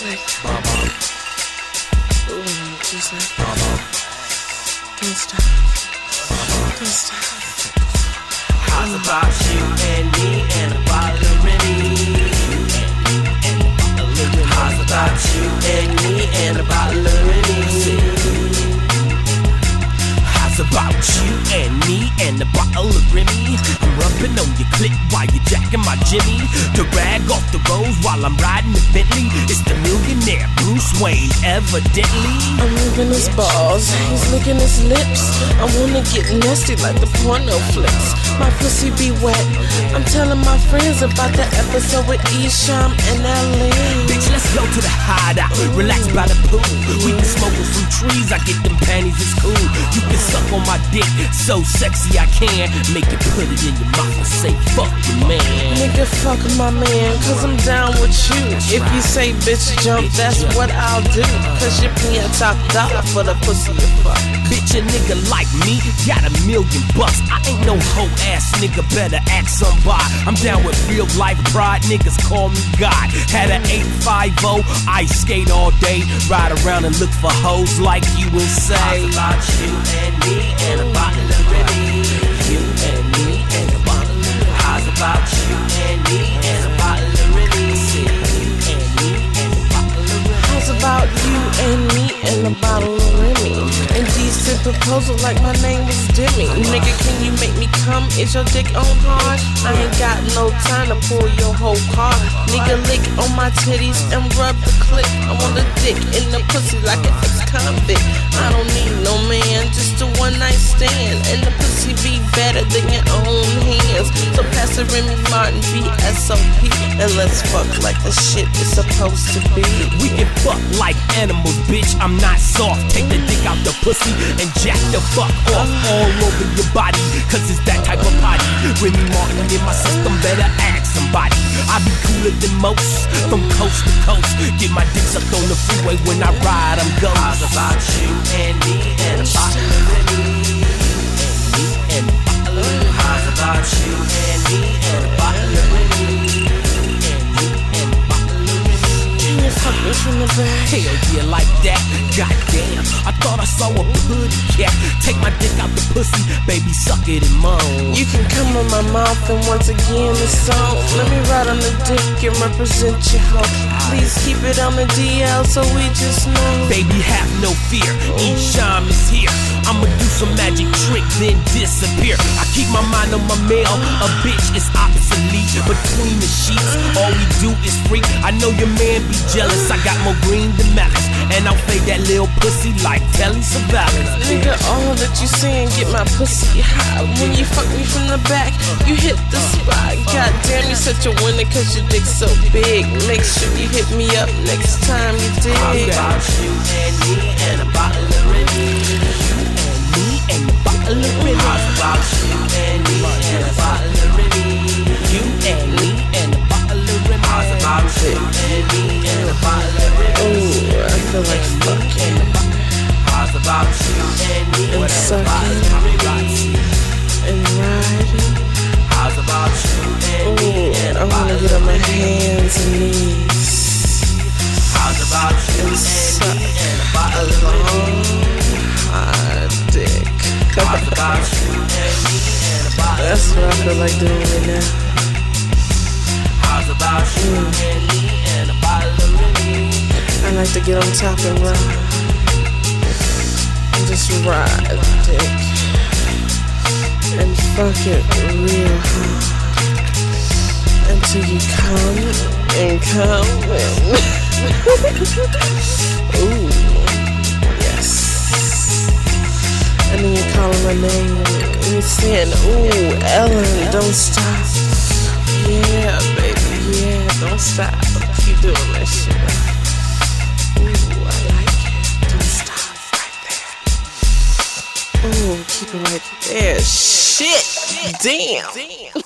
like ooh, just like don't stop, don't stop. How's about you and me and a bottle of Remy? How's about you and me and a bottle of Remy? How's about you and me and a bottle of Remy? I'm rubbing on your clit while you're jacking my Jimmy. To rag off the roads while I'm riding the Bentley. It's the millionaire Bruce Wayne, evidently. I'm moving his balls, he's licking his lips. I wanna get nasty like the porno flicks. My pussy be wet. I'm telling my friends about the episode with Esham and LA. Bitch, let's go to the hideout, relax by the pool. We can smoke with some trees, I get them panties, it's cool. You can suck on my dick, so sexy I can. Make you put it in your mouth and say fuck your man. Nigga, fuck my man, cause I'm down with you. If you say bitch jump, that's what I'll do. Cause you're paying top dollar for the pussy you fuck. Bitch, a nigga like me got $1 million bucks. I ain't no hoe ass nigga, better act somebody. I'm down with real life pride, niggas call me God. Had an 850, ice skate all day. Ride around and look for hoes like you and say, how's about you and me and a bottle of Remy? You and me and a bottle of Remy. How's about you and me and a bottle of Remy? You and me and a bottle of Remy. How's about you and me and a bottle of Remy? Indecent proposal like my name was Demi. Nigga, can you make me come? Is your dick on hard? I ain't got no time to pull your whole car. Nigga, lick on my titties and rub the clip. I want a dick in the pussy like an ex-convict. I don't need no man, just a one-night stand. And the pussy be better than your own hands. So pass the Remy Martin VSOP and let's fuck like the shit is supposed to be. We can fuck like animals, bitch, I'm not soft. Take the dick out the pussy and jack the fuck off all over your body, cause it's that type of body. Remy Martin in my system, better ask somebody. I be cooler than most, from coast to coast. Get my dick sucked on the freeway when I ride, I'm ghost. How's about you and me and a bottle of Remy? You and me and a bottle of Remy. How's about you and me and a bottle of Remy? Fuck me from the back. Hell yeah, like that. Goddamn, I thought I saw a putty cat. Take my dick out the pussy, baby, suck it and moan. You can come on my mouth and once again it's on. Let me ride on the dick and represent your hoe. Please keep it on the DL so we just know. Baby, have no fear, Esham is here. I'ma do some magic trick, then disappear. I keep my mind on my mail, a bitch is obsolete. Between the sheets, all we do is freak. I know your man be jealous, I got more green than malice. And I'll fade that little pussy like Telly Savalas. Nigga, all that you saying get my pussy high. When you fuck me from the back, you hit the spot. Goddamn, you such a winner cause your dick's so big. Make sure you hit me up next time you dig. How's about you and me and a bottle of Remy? You and me and a bottle of Remy. How's about you and me and a bottle of Remy? You and me and a bottle of Remy. How's about you and me and a bottle of Remy? Ooh, I feel like fucking. How's about you and me and sucking and riding. How's about you and me and I wanna get on my hands and knees. How's about you and suck and a a long hard dick. How's about you and me and a bottle? That's what I feel like doing right now. How's about you and me and a bottle of Remy? I like to get on top and ride. And just ride dick. And fuck it real hard. Until you come and come and ooh, yes. And then you're calling my name and you're saying, ooh, Ellen, don't stop. Yeah, baby, yeah, don't stop. Keep doing that shit. Ooh, I like it. Don't stop right there. Ooh, keep it right there. Shit, damn.